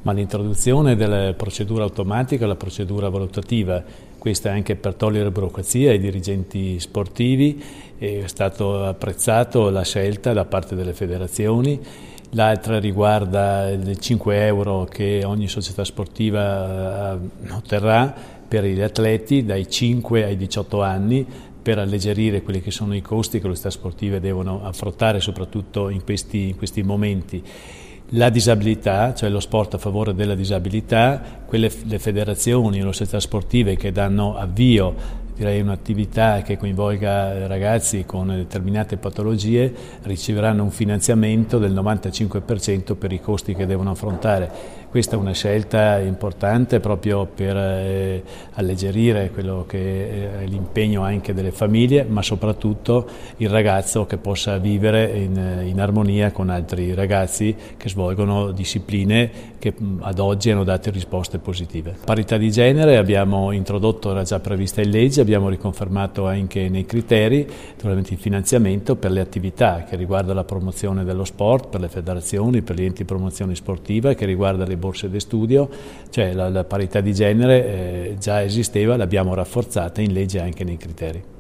Ma l'introduzione della procedura automatica, la procedura valutativa, questa anche per togliere burocrazia ai dirigenti sportivi, è stato apprezzato la scelta da parte delle federazioni. L'altra riguarda i 5 euro che ogni società sportiva otterrà per gli atleti dai 5 ai 18 anni, per alleggerire quelli che sono i costi che le società sportive devono affrontare soprattutto in questi momenti. La disabilità, cioè lo sport a favore della disabilità, le federazioni e le società sportive che danno avvio, direi, un'attività che coinvolga ragazzi con determinate patologie riceveranno un finanziamento del 95% per i costi che devono affrontare. Questa è una scelta importante proprio per alleggerire quello che è l'impegno anche delle famiglie, ma soprattutto il ragazzo che possa vivere in armonia con altri ragazzi che svolgono discipline che ad oggi hanno dato risposte positive. Parità di genere abbiamo introdotto, era già prevista in legge, abbiamo riconfermato anche nei criteri naturalmente il finanziamento per le attività che riguarda la promozione dello sport, per le federazioni, per gli enti di promozione sportiva, che riguarda le borse di studio, cioè la parità di genere già esisteva, l'abbiamo rafforzata in legge anche nei criteri.